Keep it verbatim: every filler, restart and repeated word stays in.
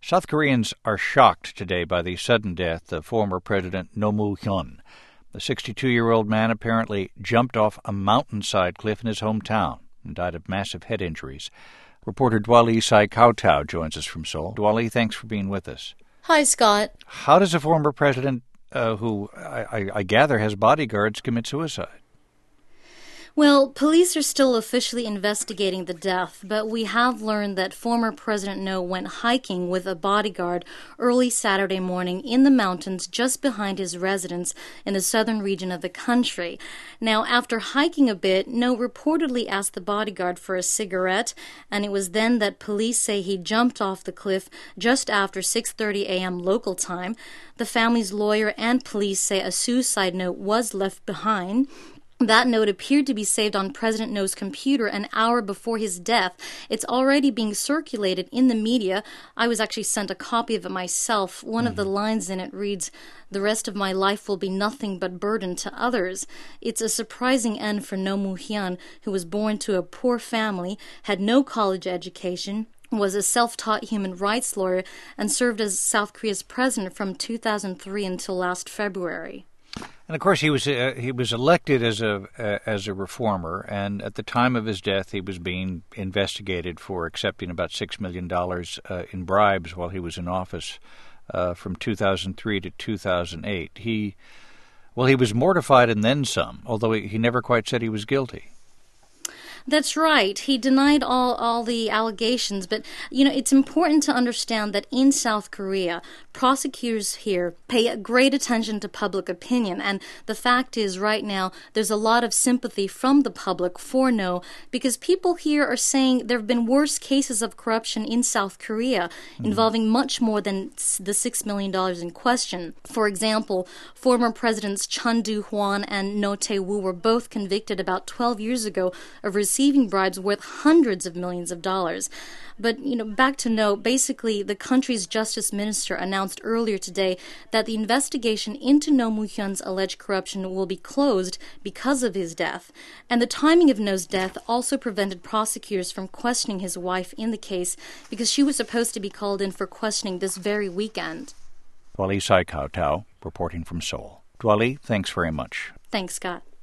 South Koreans are shocked today by the sudden death of former President Roh Moo-hyun. The sixty-two-year-old man apparently jumped off a mountainside cliff in his hometown and died of massive head injuries. Reporter Dwali Sai-Kautau joins us from Seoul. Dwali, thanks for being with us. Hi, Scott. How does a former president, uh, who I, I, I gather has bodyguards, commit suicide? Well, police are still officially investigating the death, but we have learned that former President Roh went hiking with a bodyguard early Saturday morning in the mountains just behind his residence in the southern region of the country. Now, after hiking a bit, Roh reportedly asked the bodyguard for a cigarette, and it was then that police say he jumped off the cliff just after six thirty a.m. local time. The family's lawyer and police say a suicide note was left behind. That note appeared to be saved on President Roh's computer an hour before his death. It's already being circulated in the media. I was actually sent a copy of it myself. One mm. of the lines in it reads, "The rest of my life will be nothing but burden to others." It's a surprising end for Roh Moo-hyun, who was born to a poor family, had no college education, was a self-taught human rights lawyer, and served as South Korea's president from two thousand three until last February. And of course, he was uh, he was elected as a uh, as a reformer, and at the time of his death, he was being investigated for accepting about six million dollars uh, in bribes while he was in office uh, from two thousand three to two thousand eight. He, well, he was mortified and then some, although he, he never quite said he was guilty. That's right. He denied all, all the allegations, but, you know, it's important to understand that in South Korea, prosecutors here pay great attention to public opinion, and the fact is right now there's a lot of sympathy from the public for Roh because people here are saying there have been worse cases of corruption in South Korea mm-hmm. involving much more than the six million dollars in question. For example, former Presidents Chun Doo-hwan and Roh Tae-woo were both convicted about twelve years ago of receiving receiving bribes worth hundreds of millions of dollars. But, you know, back to Roh, basically the country's justice minister announced earlier today that the investigation into Roh Moo-hyun's alleged corruption will be closed because of his death. And the timing of Roh's death also prevented prosecutors from questioning his wife in the case because she was supposed to be called in for questioning this very weekend. Dwali Sai-Kautau reporting from Seoul. Dwali, thanks very much. Thanks, Scott.